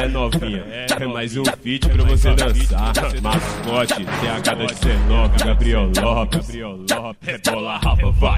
novinha, é mais um feat pra você dançar. Mascote, TH da 19, Gabriel Lopes, rebola, rapa, vai.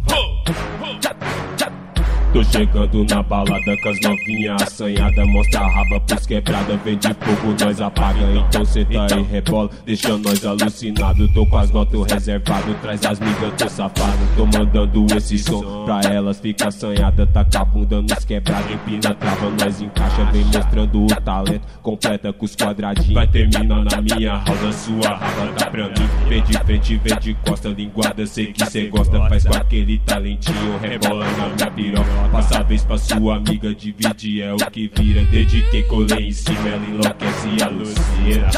Tô chegando na balada com as novinhas assanhada, mostra a raba pros quebrada, vende fogo, nós apaga. Então cê tá aí, rebola, deixa nós alucinado. Tô com as notas reservado, traz as migas, tô safado. Tô mandando esse som pra elas, fica assanhada. Taca a bunda nos quebrada, empina, trava, nós encaixa. Vem mostrando o talento, completa com os quadradinhos. Vai terminar na minha roda, sua raba tá pra mim. Vem de frente, vem de costa, linguada, sei que cê gosta. Faz com aquele talentinho, rebola na minha piroca. Passa a vez pra sua amiga, divide é o que vira. Dediquei, colei em cima, ela enlouquece e alucina.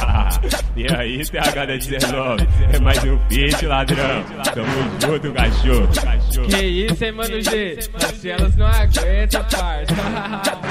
E aí, TH da 19, é mais um feat, ladrão. Tamo junto, cachorro. Que isso, hein, mano G? Mas elas não aguentam, parça.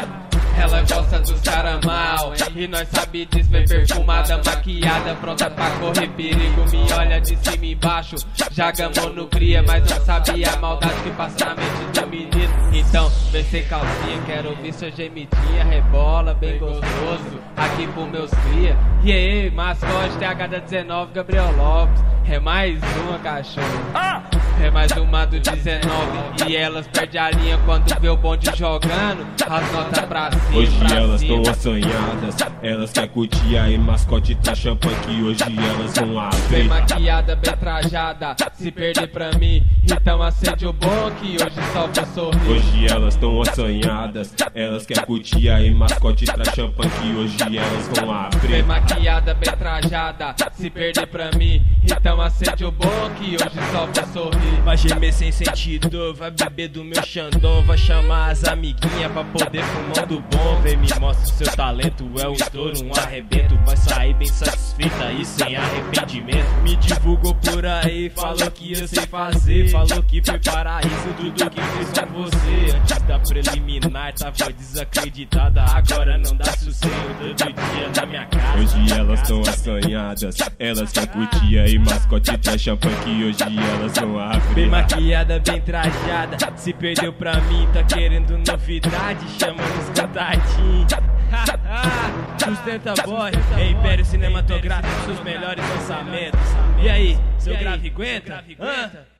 Ela gosta dos cara mal, e nós sabe disso, bem perfumada, maquiada, pronta pra correr perigo. Me olha de cima e embaixo, já gamou no cria, mas não sabia a maldade que passa na mente do menino. Então, vem sem calcinha, quero ouvir sua gemidinha, rebola bem gostoso, aqui pro meus cria. E aí, mascote, TH da 19, Gabriel Lopes, é mais uma, cachorro. É mais uma do 19, e elas perdem a linha quando vê o bonde jogando as notas pra cima. Hoje elas tão assanhadas, elas quer curtir aí, mascote tá champanhe que hoje elas vão abrir. Bem maquiada, bem trajada, se perder pra mim, então acende o bom que hoje só vou sorrir. Hoje elas tão assanhadas, elas quer curtir aí, mascote tá champanhe que hoje elas vão abrir. Bem maquiada, bem trajada, se perder pra mim, então acende o bom que hoje só vou sorrir. Vai gemer sem sentido, vai beber do meu Xandão, vai chamar as amiguinhas pra poder fumar do bom. Vem, me mostra o seu talento, é um estouro, um arrebento. Vai sair bem satisfeita e sem arrependimento. Me divulgou por aí, falou que eu sei fazer, falou que foi paraíso tudo que fez com você. Antes da preliminar tava desacreditada, agora não dá sossego, todo dia na minha casa. Hoje elas tão assanhadas, elas quer curtir aí, mascote tá champanhe que hoje elas vão abrir. Bem maquiada, bem trajada, se perdeu pra mim, tá querendo novidade, chama nos cantadinhos. Sustenta boy, é Império Cinematográfico, seus melhores lançamentos. E aí, seu grave aguenta?